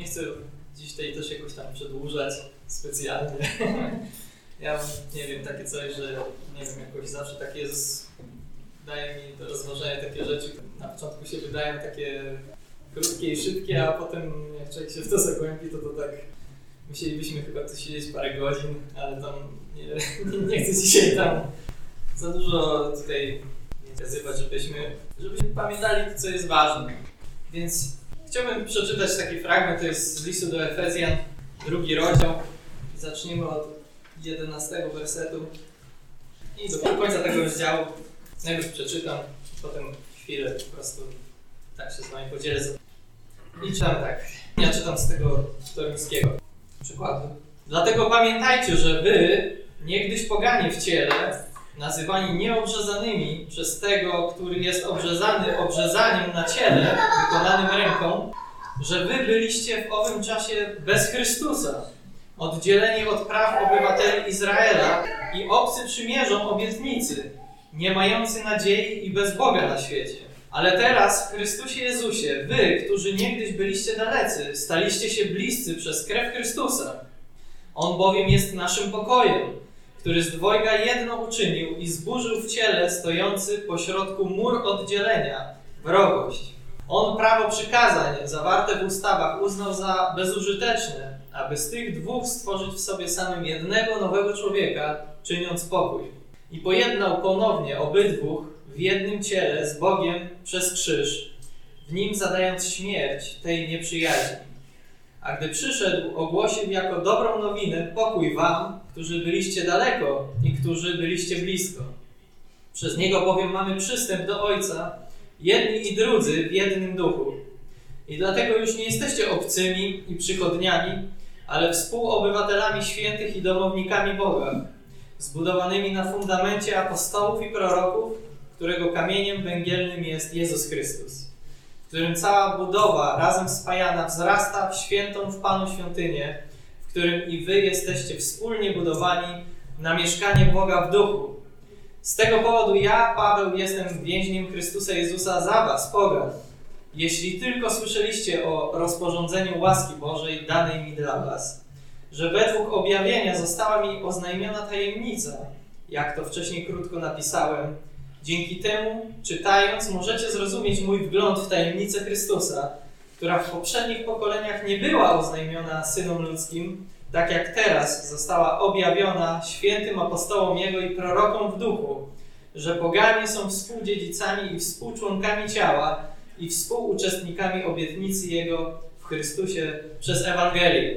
Nie chcę dziś tej też jakoś tam przedłużać specjalnie. Ja nie wiem, takie coś, że nie wiem, jakoś zawsze tak Jezus daje mi do rozważania takie rzeczy, które na początku się wydają takie krótkie i szybkie, a potem jak człowiek się w to zagłębi, to tak musielibyśmy chyba tu siedzieć parę godzin, ale tam nie chcę dzisiaj tam za dużo tutaj wskazywać, żebyśmy pamiętali to, co jest ważne. Więc chciałbym przeczytać taki fragment, to jest z listu do Efezjan, 2 rozdział. Zaczniemy od 11 wersetu i do końca tego rozdziału. Najpierw przeczytam, potem chwilę po prostu tak się z wami podzielę. I czytam tak. Ja czytam z tego toruńskiego przykładu. Dlatego pamiętajcie, że wy, niegdyś poganie w ciele, nazywani nieobrzezanymi przez tego, który jest obrzezany obrzezaniem na ciele, wykonanym ręką, że wy byliście w owym czasie bez Chrystusa, oddzieleni od praw obywateli Izraela i obcy przymierzom obietnicy, nie mający nadziei i bez Boga na świecie. Ale teraz w Chrystusie Jezusie, wy, którzy niegdyś byliście dalecy, staliście się bliscy przez krew Chrystusa. On bowiem jest naszym pokojem, który z dwojga jedno uczynił i zburzył w ciele stojący pośrodku mur oddzielenia, wrogość. On prawo przykazań zawarte w ustawach uznał za bezużyteczne, aby z tych dwóch stworzyć w sobie samym jednego nowego człowieka, czyniąc pokój. I pojednał ponownie obydwóch w jednym ciele z Bogiem przez krzyż, w nim zadając śmierć tej nieprzyjaźni. A gdy przyszedł, ogłosił jako dobrą nowinę pokój wam, którzy byliście daleko i którzy byliście blisko. Przez niego bowiem mamy przystęp do Ojca, jedni i drudzy w jednym duchu. I dlatego już nie jesteście obcymi i przychodniami, ale współobywatelami świętych i domownikami Boga, zbudowanymi na fundamencie apostołów i proroków, którego kamieniem węgielnym jest Jezus Chrystus, w którym cała budowa razem spajana wzrasta w świętą w Panu świątynię, w którym i wy jesteście wspólnie budowani na mieszkanie Boga w duchu. Z tego powodu ja, Paweł, jestem więźniem Chrystusa Jezusa za was, pogan. Jeśli tylko słyszeliście o rozporządzeniu łaski Bożej danej mi dla was, że według objawienia została mi oznajmiona tajemnica, jak to wcześniej krótko napisałem, dzięki temu, czytając, możecie zrozumieć mój wgląd w tajemnicę Chrystusa, która w poprzednich pokoleniach nie była oznajmiona synom ludzkim, tak jak teraz została objawiona świętym apostołom Jego i prorokom w duchu, że poganie są współdziedzicami i współczłonkami ciała i współuczestnikami obietnicy Jego w Chrystusie przez Ewangelię.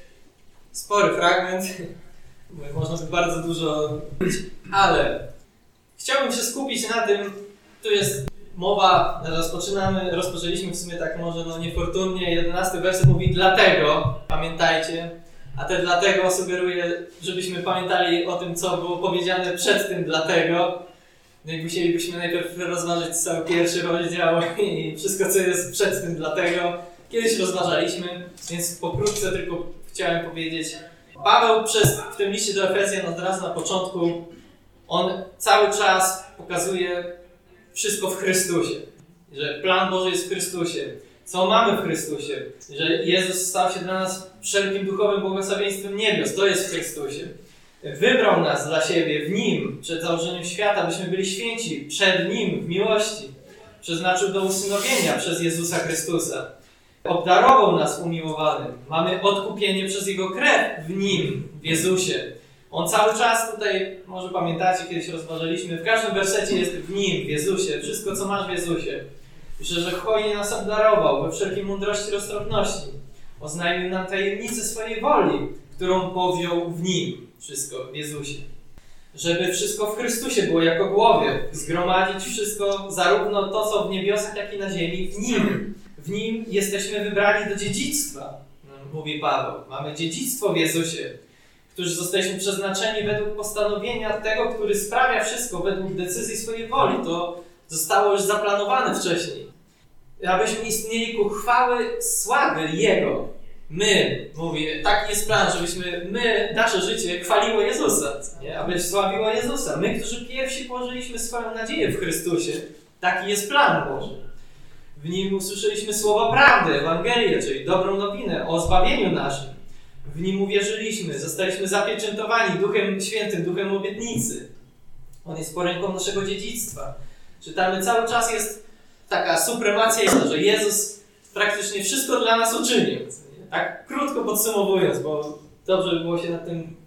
Spory fragment, można by bardzo dużo mówić, ale chciałbym się skupić na tym, tu jest mowa, rozpoczęliśmy w sumie tak może niefortunnie, 11 werset mówi dlatego, pamiętajcie, a te dlatego sugeruje, żebyśmy pamiętali o tym, co było powiedziane przed tym dlatego. No i musielibyśmy najpierw rozważyć cały pierwszy rozdział i wszystko, co jest przed tym dlatego. Kiedyś rozważaliśmy, więc pokrótce tylko chciałem powiedzieć. Paweł w tym liście do Efezjan od razu na początku, on cały czas pokazuje wszystko w Chrystusie. Że plan Boży jest w Chrystusie. Co mamy w Chrystusie? Że Jezus stał się dla nas wszelkim duchowym błogosławieństwem niebios. To jest w Chrystusie. Wybrał nas dla siebie w Nim przed założeniem świata, byśmy byli święci przed Nim w miłości. Przeznaczył do usynowienia przez Jezusa Chrystusa. Obdarował nas umiłowanym. Mamy odkupienie przez Jego krew w Nim, w Jezusie. On cały czas tutaj, może pamiętacie, kiedyś rozważaliśmy, w każdym wersecie jest w Nim, w Jezusie. Wszystko, co masz w Jezusie. Pisze, że hojnie nas obdarował we wszelkiej mądrości i roztropności. Oznajmił nam tajemnicę swojej woli, którą powziął w Nim. Wszystko w Jezusie. Żeby wszystko w Chrystusie było jako głowie. Zgromadzić wszystko, zarówno to, co w niebiosach, jak i na ziemi, w Nim. W Nim jesteśmy wybrani do dziedzictwa, mówi Paweł. Mamy dziedzictwo w Jezusie, którzy zostaliśmy przeznaczeni według postanowienia tego, który sprawia wszystko według decyzji swojej woli. To zostało już zaplanowane wcześniej. Abyśmy istnieli ku chwały sławy Jego. My, mówię, taki jest plan, żebyśmy nasze życie chwaliło Jezusa, nie? Aby sławiło Jezusa. My, którzy pierwsi położyliśmy swoją nadzieję w Chrystusie. Taki jest plan Boży. W nim usłyszeliśmy słowo prawdy, Ewangelię, czyli dobrą nowinę o zbawieniu naszym. W nim uwierzyliśmy, zostaliśmy zapieczętowani Duchem Świętym, Duchem obietnicy. On jest poręką naszego dziedzictwa. Czytamy, cały czas jest taka supremacja, że Jezus praktycznie wszystko dla nas uczynił. Tak krótko podsumowując, bo dobrze by było się nad tym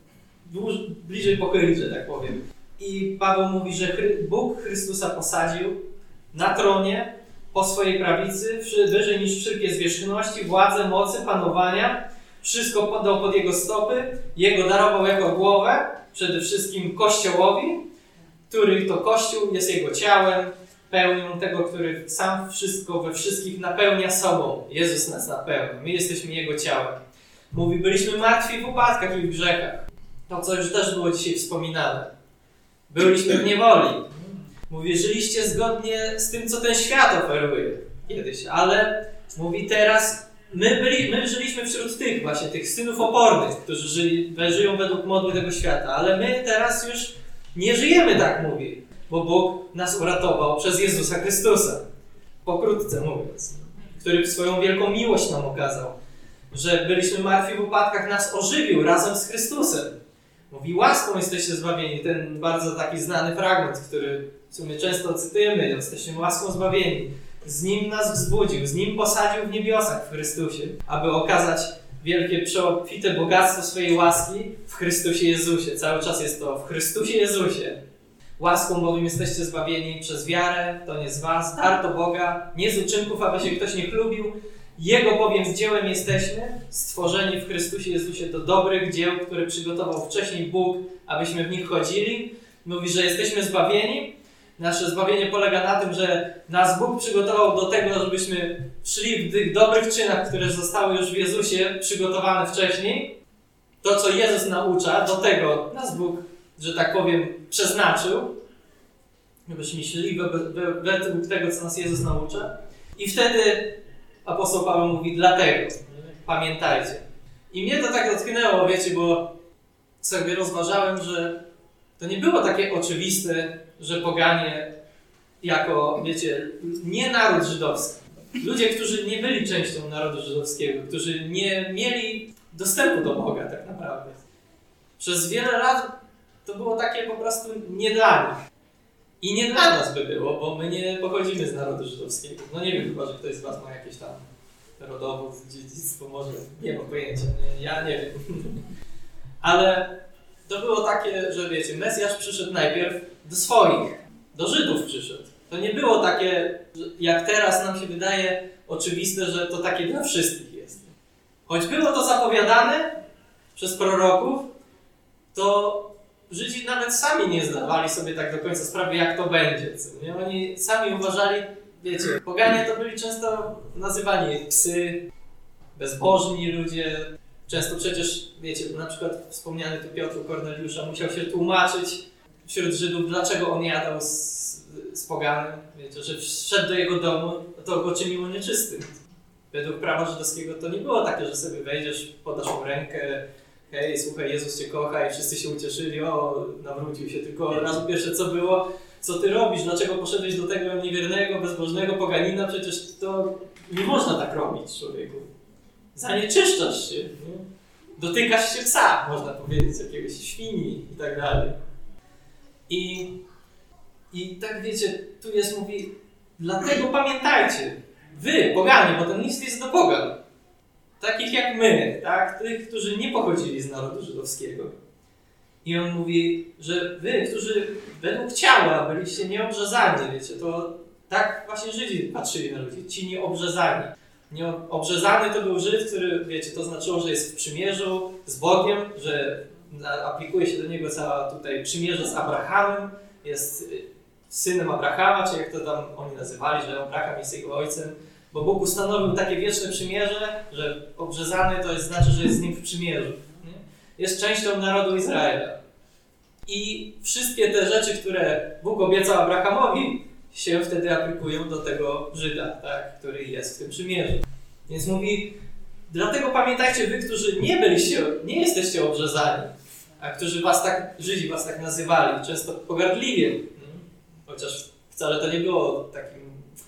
bliżej pochylić, że tak powiem. I Paweł mówi, że Bóg Chrystusa posadził na tronie po swojej prawicy, wyżej niż wszelkie zwierzchności, władze, mocy, panowania. Wszystko podał pod Jego stopy, Jego darował jako głowę, przede wszystkim Kościołowi, który to Kościół jest Jego ciałem, pełnią tego, który sam wszystko we wszystkich napełnia sobą. Jezus nas napełnia, my jesteśmy Jego ciałem. Mówi, byliśmy martwi w upadkach i w grzechach. To, co już też było dzisiaj wspominane. Byliśmy w niewoli. Mówi, żyliście zgodnie z tym, co ten świat oferuje kiedyś, ale mówi teraz, my żyliśmy wśród tych właśnie, tych synów opornych, którzy żyją według modły tego świata, ale my teraz już nie żyjemy tak, mówi, bo Bóg nas uratował przez Jezusa Chrystusa. Pokrótce mówiąc, który swoją wielką miłość nam okazał, że byliśmy martwi w upadkach, nas ożywił razem z Chrystusem. Mówi, łaską jesteście zbawieni. Ten bardzo taki znany fragment, który w sumie często cytujemy, jesteśmy łaską zbawieni. Z Nim nas wzbudził, z Nim posadził w niebiosach w Chrystusie, aby okazać wielkie, przeobfite bogactwo swojej łaski w Chrystusie Jezusie. Cały czas jest to w Chrystusie Jezusie. Łaską bowiem jesteście zbawieni przez wiarę, to nie z was, dar to Boga, nie z uczynków, aby się ktoś nie chlubił. Jego bowiem dziełem jesteśmy, stworzeni w Chrystusie Jezusie do dobrych dzieł, które przygotował wcześniej Bóg, abyśmy w nich chodzili. Mówi, że jesteśmy zbawieni. Nasze zbawienie polega na tym, że nas Bóg przygotował do tego, żebyśmy szli w tych dobrych czynach, które zostały już w Jezusie przygotowane wcześniej. To, co Jezus naucza, do tego nas Bóg, że tak powiem, przeznaczył, żebyśmy szli według tego, co nas Jezus naucza. I wtedy apostoł Paweł mówi, dlatego pamiętajcie. I mnie to tak dotknęło, wiecie, bo sobie rozważałem, że to nie było takie oczywiste, że poganie jako, wiecie, nie naród żydowski. Ludzie, którzy nie byli częścią narodu żydowskiego, którzy nie mieli dostępu do Boga tak naprawdę. Przez wiele lat to było takie po prostu nie dla nich. I nie dla nas by było, bo my nie pochodzimy z narodu żydowskiego. No nie wiem, chyba, że ktoś z was ma jakieś tam rodowód, dziedzictwo, może, nie mam pojęcia, ja nie wiem. Ale to było takie, że wiecie, Mesjasz przyszedł najpierw do swoich, do Żydów przyszedł. To nie było takie, jak teraz nam się wydaje oczywiste, że to takie dla wszystkich jest. Choć było to zapowiadane przez proroków, to Żydzi nawet sami nie zdawali sobie tak do końca sprawy, jak to będzie. Co nie? Oni sami uważali, wiecie, poganie to byli często nazywani psy, bezbożni ludzie. Często przecież, wiecie, na przykład wspomniany tu Piotr Korneliusza musiał się tłumaczyć wśród Żydów, dlaczego on jadał z poganem. Wiecie, że wszedł do jego domu, to go czyniło nieczystym. Według prawa żydowskiego to nie było takie, że sobie wejdziesz, podasz mu rękę, hej, słuchaj, Jezus cię kocha i wszyscy się ucieszyli, o, nawrócił się. Tylko od razu pierwsze co było, co ty robisz, dlaczego poszedłeś do tego niewiernego, bezbożnego poganina, przecież to nie można tak robić, człowieku. Zanieczyszczasz się, nie? Dotykasz się psa, można powiedzieć, jakiegoś świni i tak dalej. I tak wiecie, tu jest, mówi, dlatego pamiętajcie, wy, poganie, bo ten list jest do pogan, takich jak my, tak? Tych, którzy nie pochodzili z narodu żydowskiego. I on mówi, że wy, którzy według ciała byliście nieobrzezani, wiecie, to tak właśnie Żydzi patrzyli na ludzi, ci nieobrzezani. Nieobrzezany to był Żyd, który, wiecie, to znaczyło, że jest w przymierzu z Bogiem, że aplikuje się do niego cała tutaj przymierze z Abrahamem, jest synem Abrahama, czy jak to tam oni nazywali, że Abraham jest jego ojcem, bo Bóg ustanowił takie wieczne przymierze, że obrzezany to znaczy, że jest z nim w przymierzu. Nie? Jest częścią narodu Izraela. I wszystkie te rzeczy, które Bóg obiecał Abrahamowi, się wtedy aplikują do tego Żyda, tak, który jest w tym przymierzu. Więc mówi, dlatego pamiętajcie wy, którzy nie jesteście obrzezani, a którzy was tak, Żydzi was tak nazywali, często pogardliwie. Chociaż wcale to nie było takim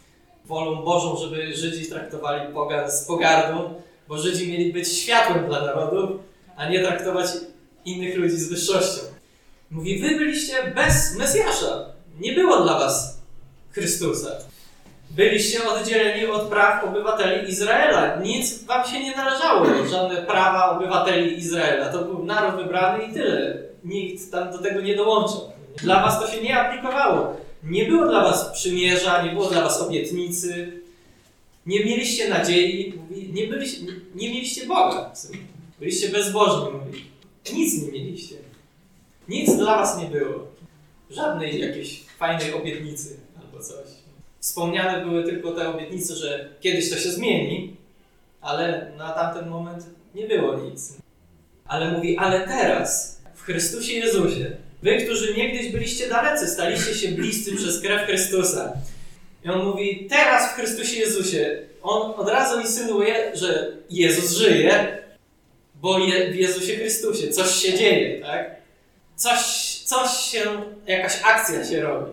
wolą Bożą, żeby Żydzi traktowali pogan z pogardą, bo Żydzi mieli być światłem dla narodów, a nie traktować innych ludzi z wyższością. Mówi, wy byliście bez Mesjasza. Nie było dla was Chrystusa. Byliście oddzieleni od praw obywateli Izraela. Nic wam się nie należało, żadne prawa obywateli Izraela. To był naród wybrany i tyle. Nikt tam do tego nie dołączał. Dla was to się nie aplikowało. Nie było dla was przymierza, nie było dla was obietnicy. Nie mieliście nadziei, nie mieliście Boga. Byliście bezbożni, mówi. Nic nie mieliście. Nic dla was nie było. Żadnej jakiejś fajnej obietnicy albo coś. Wspomniane były tylko te obietnice, że kiedyś to się zmieni, ale na tamten moment nie było nic. Ale mówi, ale teraz, w Chrystusie Jezusie, wy, którzy niegdyś byliście dalecy, staliście się bliscy przez krew Chrystusa. I on mówi, teraz w Chrystusie Jezusie, on od razu insynuuje, że Jezus żyje, bo w Jezusie Chrystusie coś się dzieje, tak? Jakaś akcja się robi.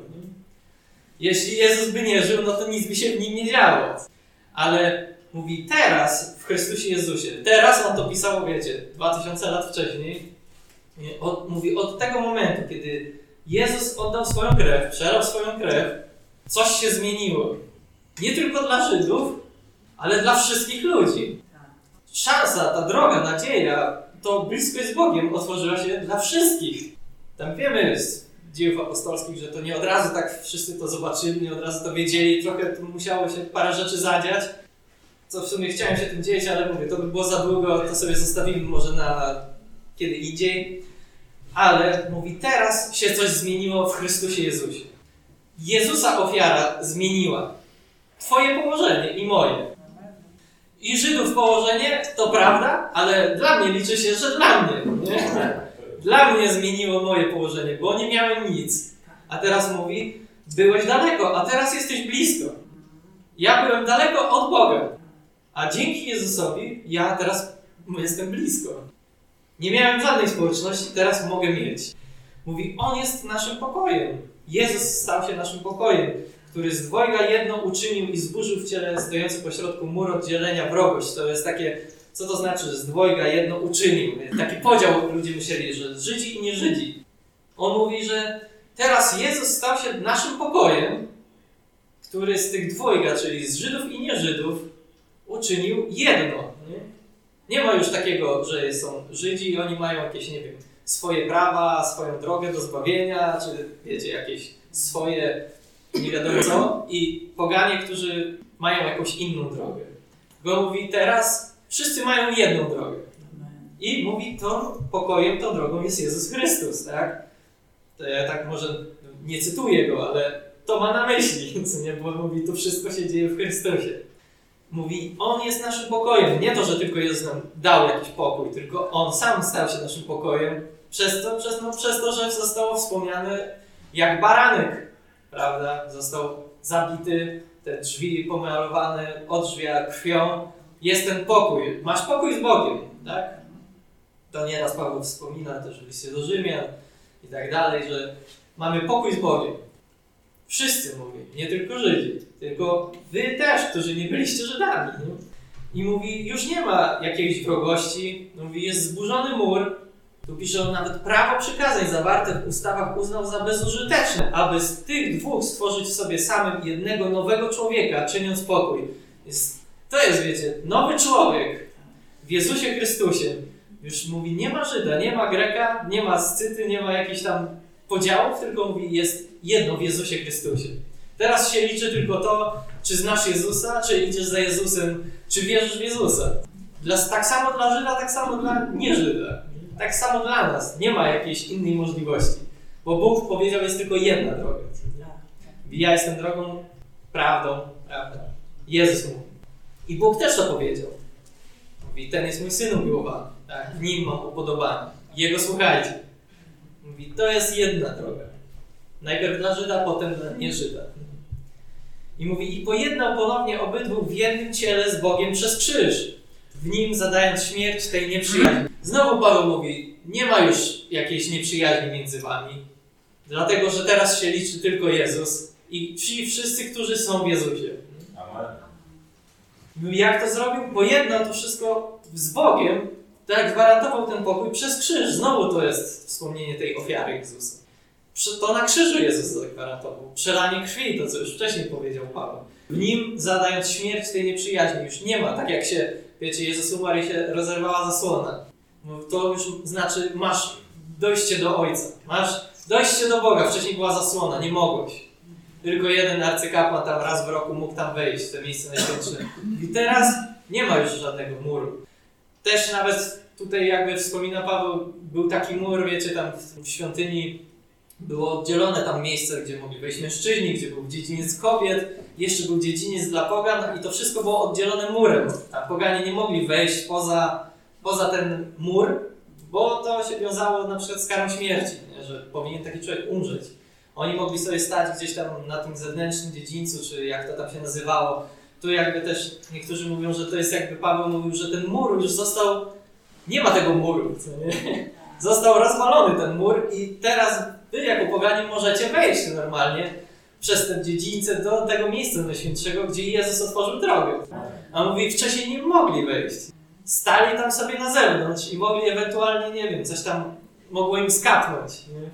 Jeśli Jezus by nie żył, no to nic by się w nim nie działo. Ale mówi teraz w Chrystusie Jezusie. Teraz on to pisał, wiecie, 2000 lat wcześniej. Mówi od tego momentu, kiedy Jezus oddał swoją krew, przelał swoją krew, coś się zmieniło. Nie tylko dla Żydów, ale dla wszystkich ludzi. Szansa, ta droga, nadzieja, to bliskość z Bogiem otworzyła się dla wszystkich. Tam wiemy z dziejów apostolskich, że to nie od razu tak wszyscy to zobaczyli, nie od razu to wiedzieli, trochę tu musiało się parę rzeczy zadziać, co w sumie chciałem się tym dzielić, ale mówię, to by było za długo, to sobie zostawimy może na kiedy indziej. Ale mówi, teraz się coś zmieniło w Chrystusie Jezusie. Jezusa ofiara zmieniła twoje położenie i moje. I Żydów położenie, to prawda, ale dla mnie liczy się, że dla mnie. Nie? Dla mnie zmieniło moje położenie, bo nie miałem nic. A teraz mówi, byłeś daleko, a teraz jesteś blisko. Ja byłem daleko od Boga. A dzięki Jezusowi ja teraz jestem blisko. Nie miałem żadnej społeczności, teraz mogę mieć. Mówi, On jest naszym pokojem. Jezus stał się naszym pokojem, który z dwojga jedno uczynił i zburzył w ciele stojący pośrodku mur oddzielenia wrogość. To jest takie, co to znaczy, że z dwojga jedno uczynił? Taki podział ludzie myśleli, że Żydzi i nie Żydzi. On mówi, że teraz Jezus stał się naszym pokojem, który z tych dwojga, czyli z Żydów i nie Żydów, uczynił jedno. Nie ma już takiego, że są Żydzi i oni mają jakieś, nie wiem, swoje prawa, swoją drogę do zbawienia, czy wiecie, jakieś swoje nie wiadomo co, i poganie, którzy mają jakąś inną drogę. Bo mówi, teraz wszyscy mają jedną drogę. I mówi, tą pokojem, tą drogą jest Jezus Chrystus, tak? To ja tak może nie cytuję go, ale to ma na myśli, co nie? Bo mówi, to wszystko się dzieje w Chrystusie. Mówi, On jest naszym pokojem. Nie to, że tylko Jezus nam dał jakiś pokój, tylko On sam stał się naszym pokojem przez to, że zostało wspomniane jak baranek, prawda? Został zabity, te drzwi pomalowane od drzwia krwią. Jest ten pokój. Masz pokój z Bogiem, tak? To nieraz Paweł wspomina też w liście do Rzymian i tak dalej, że mamy pokój z Bogiem. Wszyscy mówi, nie tylko Żydzi, tylko wy też, którzy nie byliście Żydami. Nie? I mówi, już nie ma jakiejś wrogości, mówi, jest zburzony mur. Tu pisze, on nawet prawo przykazań zawarte w ustawach uznał za bezużyteczne, aby z tych dwóch stworzyć w sobie samym jednego nowego człowieka, czyniąc pokój. To jest, wiecie, nowy człowiek w Jezusie Chrystusie. Już mówi, nie ma Żyda, nie ma Greka, nie ma Scyty, nie ma jakichś tam podziałów, tylko mówi, jest jedno w Jezusie Chrystusie. Teraz się liczy tylko to, czy znasz Jezusa, czy idziesz za Jezusem, czy wierzysz w Jezusa. Tak samo dla Żyda, tak samo dla nie-Żyda. Tak samo dla nas. Nie ma jakiejś innej możliwości. Bo Bóg powiedział, jest tylko jedna droga. Ja jestem drogą, prawdą, prawda. Jezus mówi. I Bóg też to powiedział. Mówi, ten jest mój Syn umiłowany. Tak? W Nim mam upodobanie. Jego słuchajcie. Mówi, to jest jedna droga. Najpierw dla Żyda, potem dla nie-Żyda. I mówi, i pojednał ponownie obydwu w jednym ciele z Bogiem przez krzyż, w Nim zadając śmierć tej nieprzyjaźni. Znowu Paweł mówi, nie ma już jakiejś nieprzyjaźni między wami, dlatego, że teraz się liczy tylko Jezus i ci wszyscy, którzy są w Jezusie. Mówi, jak to zrobił? Pojednał to wszystko z Bogiem, tak gwarantował ten pokój przez krzyż. Znowu to jest wspomnienie tej ofiary Jezusa. To na krzyżu Jezus zagwarantował. Przelanie krwi, to co już wcześniej powiedział Paweł. W nim zadając śmierć tej nieprzyjaźni już nie ma, tak jak się, wiecie, Jezus umarł i się rozerwała zasłona. To już znaczy masz dojście do Ojca, masz dojście do Boga. Wcześniej była zasłona, nie mogłeś. Tylko jeden arcykapłan tam raz w roku mógł tam wejść, w te miejsce najświętsze. I teraz nie ma już żadnego muru. Też nawet tutaj jakby wspomina Paweł, był taki mur, wiecie, tam w świątyni było oddzielone tam miejsce, gdzie mogli wejść mężczyźni, gdzie był dziedziniec kobiet, jeszcze był dziedziniec dla pogan i to wszystko było oddzielone murem. A poganie nie mogli wejść poza ten mur, bo to się wiązało na przykład z karą śmierci, nie? Że powinien taki człowiek umrzeć. Oni mogli sobie stać gdzieś tam na tym zewnętrznym dziedzińcu, czy jak to tam się nazywało. Tu jakby też niektórzy mówią, że to jest jakby Paweł mówił, że ten mur już został, nie ma tego muru, co nie? Został rozwalony ten mur i teraz wy jako poganie możecie wejść normalnie przez tę dziedzińcę do tego miejsca najświętszego, gdzie Jezus otworzył drogę. A mówi, wcześniej nie mogli wejść. Stali tam sobie na zewnątrz i mogli ewentualnie, nie wiem, coś tam mogło im skapnąć. Nie?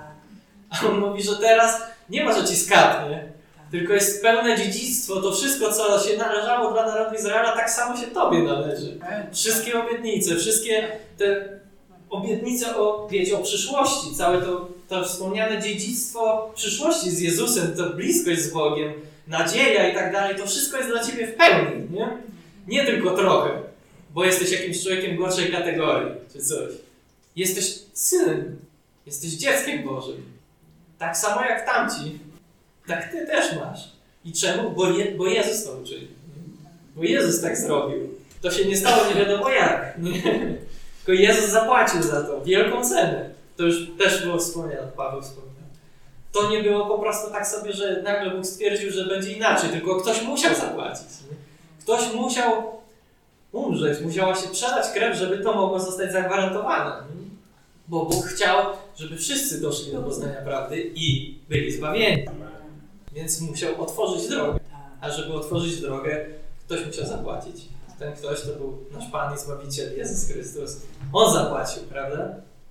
A on mówi, że teraz nie ma, że ci skapnie, tylko jest pełne dziedzictwo, to wszystko, co się należało dla narodu Izraela, tak samo się tobie należy. Wszystkie obietnice, wszystkie te obietnice o przyszłości, całe to wspomniane dziedzictwo przyszłości z Jezusem, to bliskość z Bogiem, nadzieja i tak dalej, to wszystko jest dla ciebie w pełni, nie? Nie tylko trochę, bo jesteś jakimś człowiekiem gorszej kategorii, czy coś. Jesteś synem, jesteś dzieckiem Bożym. Tak samo jak tamci, tak ty też masz. I czemu? Bo Jezus to uczynił. Bo Jezus tak zrobił. To się nie stało nie wiadomo jak. Tylko Jezus zapłacił za to wielką cenę. To już też było wspomniane, Paweł wspomniał. To nie było po prostu tak sobie, że nagle Bóg stwierdził, że będzie inaczej, tylko ktoś musiał zapłacić. Ktoś musiał umrzeć, musiała się przelać krew, żeby to mogło zostać zagwarantowane. Bo Bóg chciał, żeby wszyscy doszli do poznania prawdy i byli zbawieni. Więc musiał otworzyć drogę. A żeby otworzyć drogę, ktoś musiał zapłacić. Ten ktoś to był nasz Pan i Zbawiciel, Jezus Chrystus. On zapłacił, prawda?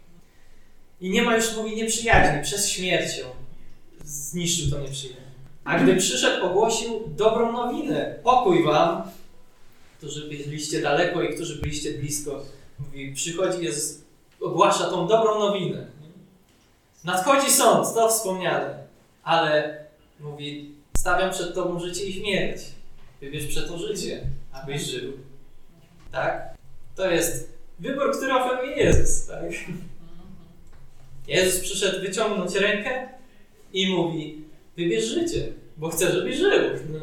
I nie ma już, mówi, nieprzyjaźni. Przez śmiercią zniszczył to nieprzyjaźń. A gdy przyszedł, ogłosił dobrą nowinę. Pokój wam, którzy byliście daleko i którzy byliście blisko. Mówi, przychodzi Jezus, ogłasza tą dobrą nowinę. Nadchodzi sąd, to wspomniane. Ale mówi, stawiam przed tobą życie i śmierć. Wybierz przeto życie, abyś żył. Tak? To jest wybór, który oferuje Jezus. Tak? Jezus przyszedł wyciągnąć rękę i mówi, wybierz życie, bo chcę, żebyś żył.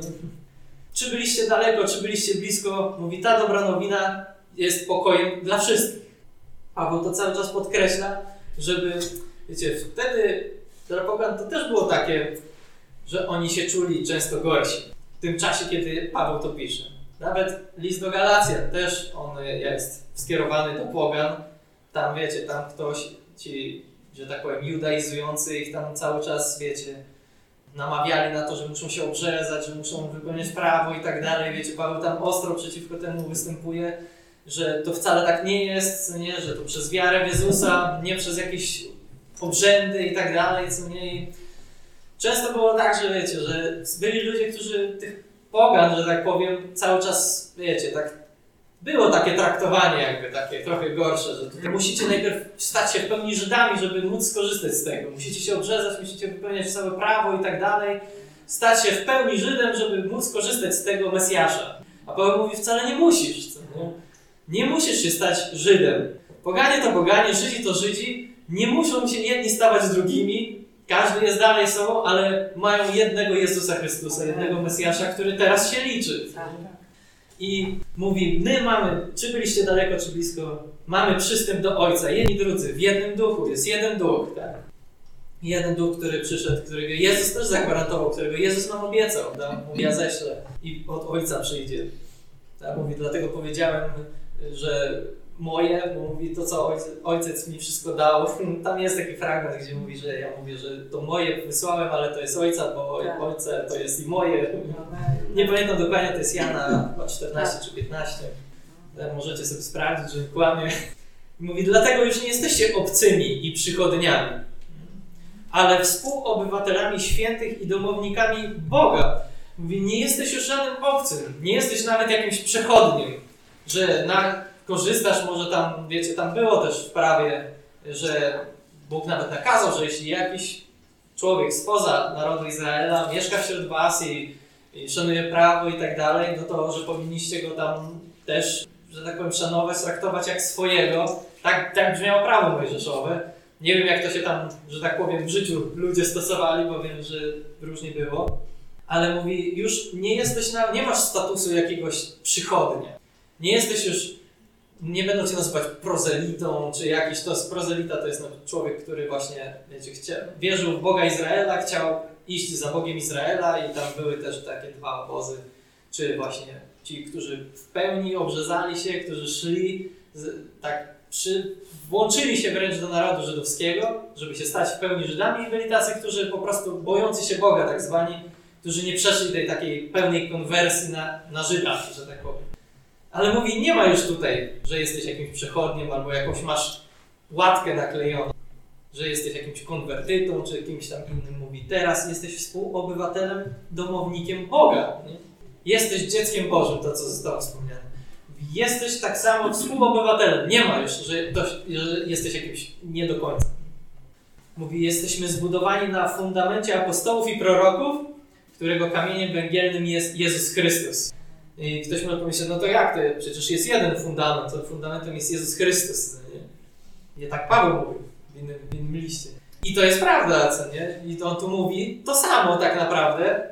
Czy byliście daleko, czy byliście blisko, mówi, ta dobra nowina jest pokojem dla wszystkich. Paweł to cały czas podkreśla, żeby, wiecie, wtedy dla pogan to też było takie, że oni się czuli często gorsi. W tym czasie, kiedy Paweł to pisze. Nawet list do Galacjan też on jest skierowany do pogan. Tam, wiecie, tam ktoś, ci, że tak powiem, judaizujący ich tam cały czas, wiecie, namawiali na to, że muszą się obrzezać, że muszą wypełniać prawo i tak dalej. Wiecie, Paweł tam ostro przeciwko temu występuje, że to wcale tak nie jest, nie? Że to przez wiarę w Jezusa, nie przez jakieś obrzędy i tak dalej, co nie. I często było tak, że wiecie, że byli ludzie, którzy tych pogan, że tak powiem, cały czas, wiecie, tak było takie traktowanie jakby takie trochę gorsze, że tutaj musicie najpierw stać się w pełni Żydami, żeby móc skorzystać z tego. Musicie się obrzezać, musicie wypełniać całe prawo i tak dalej. Stać się w pełni Żydem, żeby móc skorzystać z tego Mesjasza. A Paweł mówi, wcale nie musisz. Co, nie? Nie musisz się stać Żydem. Poganie to poganie, Żydzi to Żydzi. Nie muszą się jedni stawać z drugimi. Każdy jest dalej sobą, ale mają jednego Jezusa Chrystusa, jednego Mesjasza, który teraz się liczy. I mówi, my mamy, czy byliście daleko, czy blisko, mamy przystęp do Ojca, jedni drudzy, w jednym duchu, jest jeden duch, tak? Jeden duch, który przyszedł, którego Jezus też zagwarantował, którego Jezus nam obiecał, tak? Mówi, ja ześlę i od Ojca przyjdzie. Tak? Mówi, dlatego powiedziałem, że moje, bo mówi to, co ojciec mi wszystko dał. Tam jest taki fragment, gdzie mówi, że ja mówię, że to moje wysłałem, ale to jest ojca, bo ojce to jest i moje. Nie pamiętam dokładnie, to jest Jana 14 czy 15. Możecie sobie sprawdzić, że kłamie. Mówi, dlatego już nie jesteście obcymi i przychodniami, ale współobywatelami świętych i domownikami Boga. Mówi, nie jesteś już żadnym obcym, nie jesteś nawet jakimś przechodnim, że korzystasz, może tam, wiecie, tam było też w prawie, że Bóg nawet nakazał, że jeśli jakiś człowiek spoza narodu Izraela mieszka wśród was i szanuje prawo i tak dalej, no to, że powinniście go tam też, że tak powiem, szanować, traktować jak swojego. Tak brzmiało prawo mojżeszowe. Nie wiem, jak to się tam, że tak powiem, w życiu ludzie stosowali, bo wiem, że różnie było. Ale mówi, już nie masz statusu jakiegoś przychodnia. Nie jesteś już, nie będą cię nazywać prozelitą, czy jakiś, prozelita to jest człowiek, który właśnie, wiecie, wierzył w Boga Izraela, chciał iść za Bogiem Izraela i tam były też takie dwa obozy, czy właśnie ci, którzy w pełni obrzezali się, którzy szli, włączyli się wręcz do narodu żydowskiego, żeby się stać w pełni Żydami, i byli tacy, którzy po prostu bojący się Boga, tak zwani, którzy nie przeszli tej takiej pełnej konwersji na Żyda, że tak powiem. Ale mówi, nie ma już tutaj, że jesteś jakimś przechodniem albo jakąś masz łatkę naklejoną, że jesteś jakimś konwertytą czy kimś tam innym. Mówi, teraz jesteś współobywatelem, domownikiem Boga. Nie? Jesteś dzieckiem Bożym, to co zostało wspomniane. Jesteś tak samo współobywatelem. Nie ma już, że jesteś jakimś nie do końca. Mówi, jesteśmy zbudowani na fundamencie apostołów i proroków, którego kamieniem węgielnym jest Jezus Chrystus. I ktoś może pomyśleć, no to jak to? Przecież jest jeden fundament, to fundamentem jest Jezus Chrystus. Nie tak Paweł mówił w innym liście. I to jest prawda, co nie? I on tu mówi to samo tak naprawdę,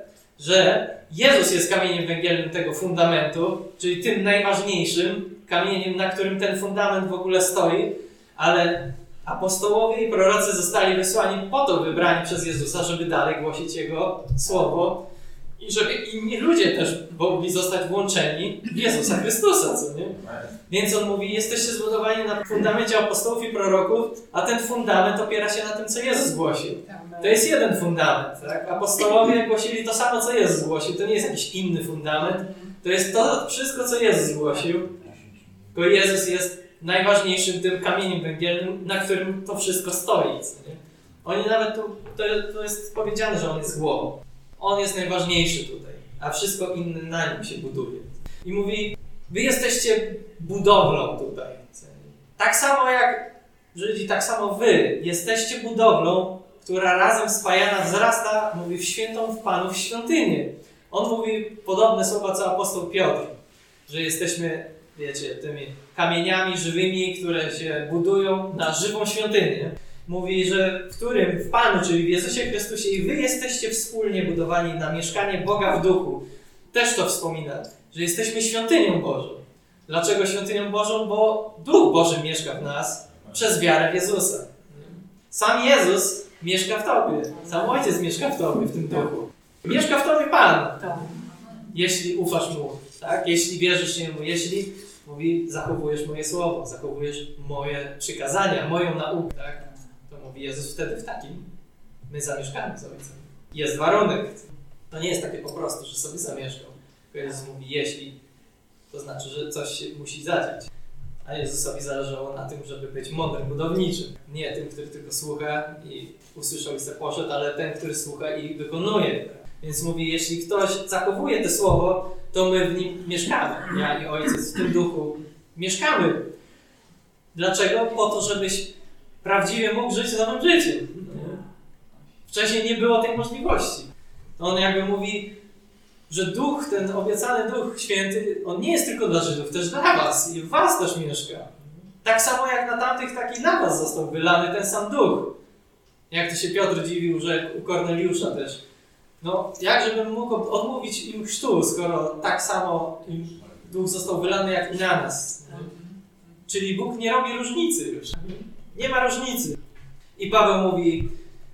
że Jezus jest kamieniem węgielnym tego fundamentu, czyli tym najważniejszym kamieniem, na którym ten fundament w ogóle stoi, ale apostołowie i prorocy zostali wysłani po to, wybrani przez Jezusa, żeby dalej głosić Jego słowo i żeby inni ludzie też mogli zostać włączeni w Jezusa Chrystusa, co nie? Więc on mówi, jesteście zbudowani na fundamencie apostołów i proroków, a ten fundament opiera się na tym, co Jezus głosił. To jest jeden fundament, tak? Apostołowie głosili to samo, co Jezus głosił. To nie jest jakiś inny fundament. To jest to wszystko, co Jezus głosił. Tylko Jezus jest najważniejszym tym kamieniem węgielnym, na którym to wszystko stoi. Co nie? Oni nawet to jest powiedziane, że On jest głową. On jest najważniejszy tutaj, a wszystko inne na Nim się buduje. I mówi, wy jesteście budowlą tutaj. Tak samo jak Żydzi, tak samo wy jesteście budowlą, która razem spajana wzrasta, mówi, w świętą w Panu, w świątynię. On mówi podobne słowa co apostoł Piotr, że jesteśmy, wiecie, tymi kamieniami żywymi, które się budują na żywą świątynię. Mówi, że w Panu, czyli w Jezusie Chrystusie, i wy jesteście wspólnie budowani na mieszkanie Boga w duchu. Też to wspomina, że jesteśmy świątynią Bożą. Dlaczego świątynią Bożą? Bo Duch Boży mieszka w nas przez wiarę w Jezusa. Sam Jezus mieszka w tobie. Sam Ojciec mieszka w tobie, w tym duchu. Mieszka w tobie Pan. Jeśli ufasz Mu, tak? Jeśli wierzysz Jemu, jeśli, mówi, zachowujesz moje słowo, zachowujesz moje przykazania, moją naukę, tak? To mówi Jezus wtedy w takim. My zamieszkamy z Ojcem. Jest warunek. To nie jest takie po prostu, że sobie zamieszkał. Jezus mówi, jeśli, to znaczy, że coś się musi zadziać. A Jezusowi zależało na tym, żeby być mądrym budowniczym. Nie tym, który tylko słucha i usłyszał i se poszedł, ale ten, który słucha i wykonuje. Więc mówi, jeśli ktoś zachowuje to słowo, to my w nim mieszkamy. Ja i Ojciec w tym duchu mieszkamy. Dlaczego? Po to, żebyś prawdziwie mógł żyć nowym życiem. Wcześniej nie było tej możliwości. On jakby mówi, że Duch, ten obiecany Duch Święty, on nie jest tylko dla Żydów, też dla was i w was też mieszka. Tak samo jak na tamtych, tak i na was został wylany ten sam Duch. Jak to się Piotr dziwił, że u Korneliusza też. No, jakżebym mógł odmówić im chrztu, skoro tak samo Duch został wylany jak i na nas. Czyli Bóg nie robi różnicy już. Nie ma różnicy. I Paweł mówi,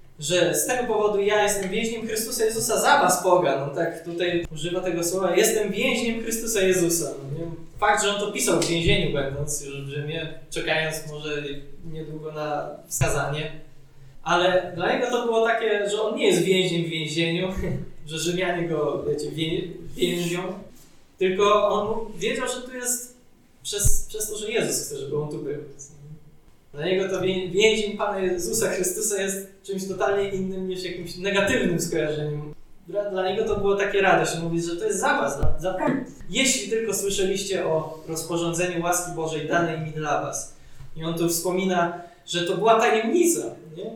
że z tego powodu ja jestem więźniem Chrystusa Jezusa za was, pogan. No tak tutaj używa tego słowa, jestem więźniem Chrystusa Jezusa. No, nie? fakt, że on to pisał w więzieniu będąc już w Rzymie, czekając może niedługo na skazanie, ale dla niego to było takie, że on nie jest więźniem w więzieniu, że Rzymianie go, wiecie, więzią, tylko on wiedział, że tu jest przez to, że Jezus chce, żeby on tu był. Dla niego to więzień Pana Jezusa Chrystusa jest czymś totalnie innym niż jakimś negatywnym skojarzeniem. Dla niego to było takie radość. On mówi, że to jest za was. Jeśli tylko słyszeliście o rozporządzeniu łaski Bożej danej mi dla was. I on tu wspomina, że to była tajemnica, nie?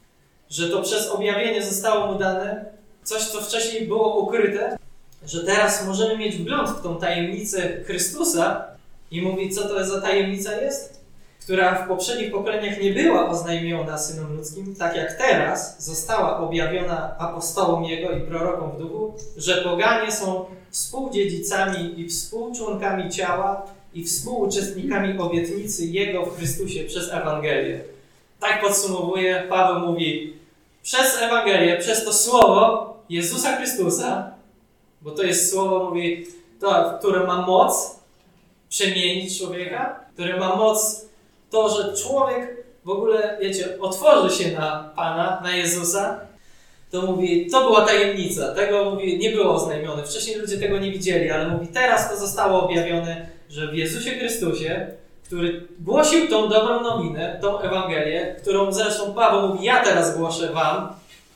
Że to przez objawienie zostało mu dane coś, co wcześniej było ukryte, że teraz możemy mieć wgląd w tą tajemnicę Chrystusa i mówi, co to za tajemnica jest, która w poprzednich pokoleniach nie była oznajmiona synom ludzkim, tak jak teraz została objawiona apostołom Jego i prorokom w duchu, że poganie są współdziedzicami i współczłonkami ciała i współuczestnikami obietnicy Jego w Chrystusie przez Ewangelię. Tak podsumowuje, Paweł mówi, przez Ewangelię, przez to słowo Jezusa Chrystusa, bo to jest słowo, mówi, to, które ma moc przemienić człowieka, które ma moc to, że człowiek w ogóle, wiecie, otworzy się na Pana, na Jezusa, to mówi, to była tajemnica, tego mówi, nie było oznajmione. Wcześniej ludzie tego nie widzieli, ale mówi, teraz to zostało objawione, że w Jezusie Chrystusie, który głosił tą dobrą nowinę, tą Ewangelię, którą zresztą Paweł mówi, ja teraz głoszę wam,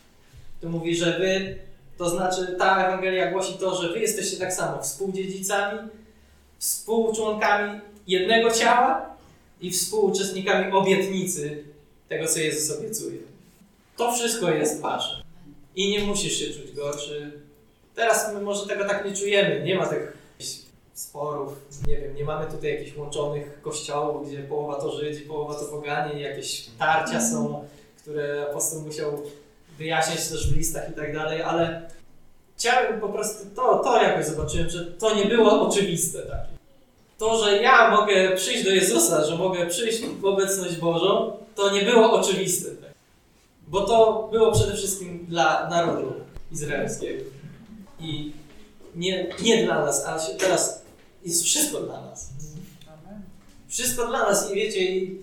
to mówi, że wy, to znaczy ta Ewangelia głosi to, że wy jesteście tak samo współdziedzicami, współczłonkami jednego ciała i współuczestnikami obietnicy tego, co Jezus obiecuje. To wszystko jest wasze. I nie musisz się czuć gorszy. Teraz my może tego tak nie czujemy. Nie ma tych sporów, nie wiem, nie mamy tutaj jakichś łączonych kościołów, gdzie połowa to Żydzi, połowa to poganie, jakieś tarcia są, które apostoł musiał wyjaśniać też w listach i tak dalej, ale chciałem po prostu to jakoś zobaczyłem, że to nie było oczywiste takie. To, że ja mogę przyjść do Jezusa, że mogę przyjść w obecność Bożą, to nie było oczywiste. Tak? Bo to było przede wszystkim dla narodu izraelskiego. I nie dla nas, a teraz jest wszystko dla nas. Wszystko dla nas i wiecie, i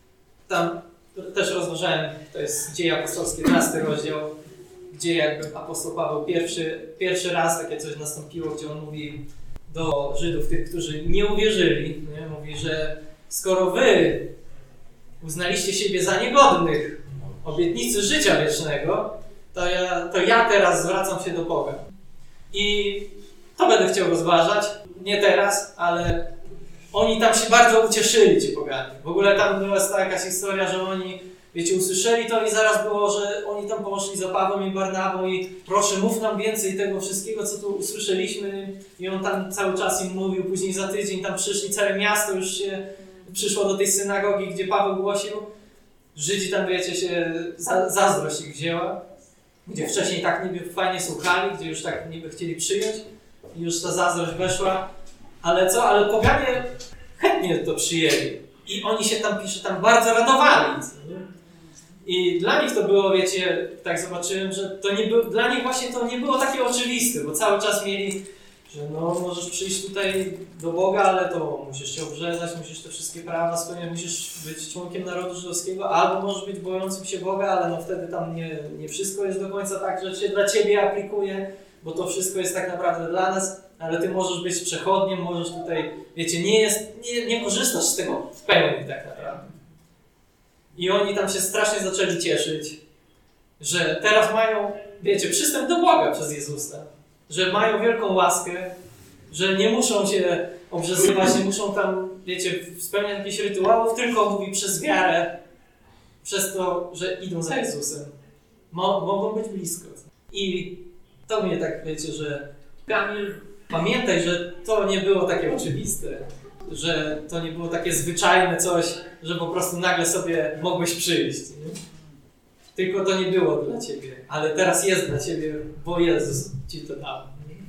tam też rozważałem, to jest Dzieje Apostolskie, 12 rozdział, gdzie jakby apostoł Paweł pierwszy raz takie coś nastąpiło, gdzie on mówi do Żydów, tych, którzy nie uwierzyli, nie? Mówi, że skoro wy uznaliście siebie za niegodnych obietnicy życia wiecznego, to ja teraz zwracam się do Boga. I to będę chciał rozważać, nie teraz, ale oni tam się bardzo ucieszyli, ci poganie. W ogóle tam była taka historia, że oni, wiecie, usłyszeli to i zaraz było, że oni tam poszli za Pawłem i Barnabą i proszę, mów nam więcej tego wszystkiego, co tu usłyszeliśmy. I on tam cały czas im mówił, później za tydzień tam przyszli, całe miasto już się przyszło do tej synagogi, gdzie Paweł głosił. Żydzi tam, wiecie, się zazdrość ich wzięła, gdzie wcześniej tak niby fajnie słuchali, gdzie już tak niby chcieli przyjąć i już ta zazdrość weszła. Ale co? Ale poganie chętnie to przyjęli. I oni się tam, pisze, tam bardzo radowali. I dla nich to było, wiecie, tak zobaczyłem, że to nie było, dla nich właśnie to nie było takie oczywiste, bo cały czas mieli, że no możesz przyjść tutaj do Boga, ale to musisz się obrzezać, musisz te wszystkie prawa spełniać, musisz być członkiem narodu żydowskiego, albo możesz być bojącym się Boga, ale no wtedy tam nie wszystko jest do końca tak, że się dla ciebie aplikuje, bo to wszystko jest tak naprawdę dla nas, ale ty możesz być przechodniem, możesz tutaj, wiecie, nie korzystasz z tego w pełni tak naprawdę. I oni tam się strasznie zaczęli cieszyć, że teraz mają, wiecie, przystęp do Boga przez Jezusa, że mają wielką łaskę, że nie muszą się obrzezywać, nie muszą tam, wiecie, spełniać jakichś rytuałów, tylko mówi przez wiarę, przez to, że idą za Jezusem. Mogą być blisko. I to mnie tak, wiecie, że Kamil, pamiętaj, że to nie było takie oczywiste, że to nie było takie zwyczajne coś, że po prostu nagle sobie mogłeś przyjść. Nie? Tylko to nie było dla ciebie, ale teraz jest dla ciebie, bo Jezus ci to dał.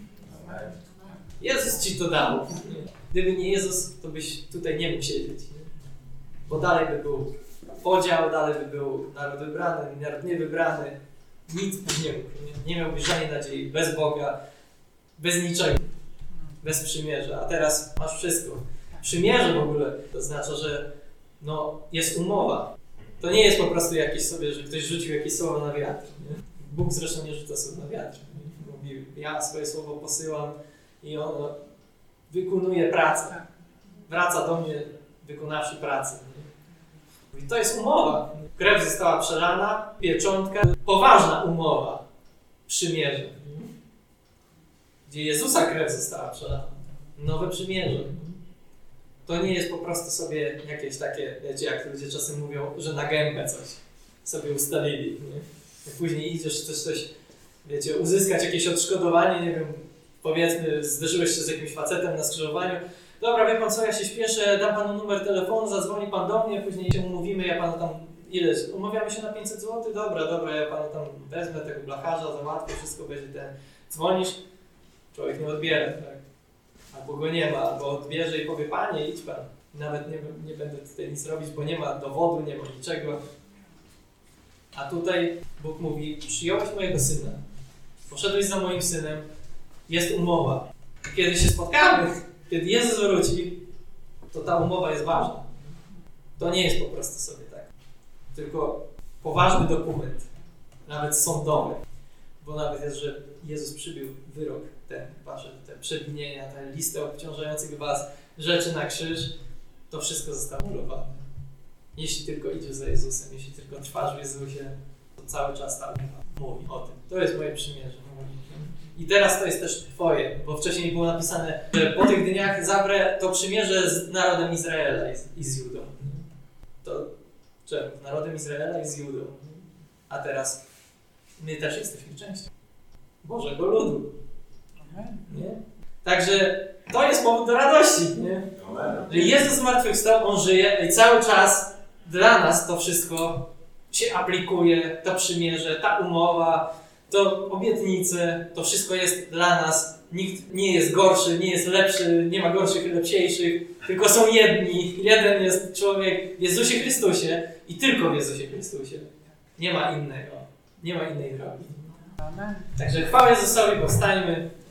Jezus ci to dał. Nie? Gdyby nie Jezus, to byś tutaj nie mógł siedzieć. Nie? Bo dalej by był podział, dalej by był naród wybrany, naród niewybrany. Nic byś nie mógł. Nie miałbyś żadnej nadziei, bez Boga, bez niczego. bez przymierza, a teraz masz wszystko. Przymierze w ogóle to oznacza, że jest umowa. To nie jest po prostu jakieś sobie, że ktoś rzucił jakieś słowo na wiatr. Nie? Bóg zresztą nie rzuca słów na wiatr. Nie? Mówi, ja swoje słowo posyłam i ono wykonuje pracę. Wraca do mnie wykonawszy pracę. Nie? I to jest umowa. Krew została przelana, pieczątka, poważna umowa, przymierze. Gdzie Jezusa krew została przelana. Nowe przymierze. To nie jest po prostu sobie jakieś takie, wiecie, jak ludzie czasem mówią, że na gębę coś sobie ustalili. Nie? Jak później idziesz, chcesz coś, wiecie, uzyskać jakieś odszkodowanie, nie wiem, powiedzmy, zderzyłeś się z jakimś facetem na skrzyżowaniu. Dobra, wie pan co, ja się śpieszę, dam panu numer telefonu, zadzwoni pan do mnie, później się umówimy, ja panu tam umawiamy się na 500 zł, dobra, ja panu tam wezmę tego blacharza, załatwię, wszystko będzie ten. Dzwonisz, człowiek nie odbiera, tak? Albo go nie ma, albo odbierze i powie, panie, idź pan. Nawet nie będę tutaj nic robić, bo nie ma dowodu, nie ma niczego. A tutaj Bóg mówi, przyjąłeś mojego syna, poszedłeś za moim synem, jest umowa. Kiedy się spotkamy, kiedy Jezus wróci, to ta umowa jest ważna. To nie jest po prostu sobie tak. Tylko poważny dokument, nawet sądowy. Bo nawet jest, że Jezus przybił wyrok, te przewinienia, te listy obciążających was rzeczy na krzyż, to wszystko zostało anulowane. Jeśli tylko idziesz za Jezusem, jeśli tylko trwasz w Jezusie, to cały czas ta umowa mówi o tym. To jest moje przymierze. I teraz to jest też twoje, bo wcześniej było napisane, że po tych dniach zawrę to przymierze z narodem Izraela i z Judą. To czemu? Z narodem Izraela i z Judą. A teraz my też jesteśmy częścią Bożego ludu. Nie? Także to jest powód do radości, nie? Że Jezus zmartwychwstał, On żyje i cały czas dla nas to wszystko się aplikuje, to przymierze, ta umowa, to obietnice, to wszystko jest dla nas. Nikt nie jest gorszy, nie jest lepszy, nie ma gorszych i lepsiejszych, tylko są jedni. Jeden jest człowiek w Jezusie Chrystusie i tylko w Jezusie Chrystusie. Nie ma innego, nie ma innej drogi. Także chwała Jezusowi, powstańmy.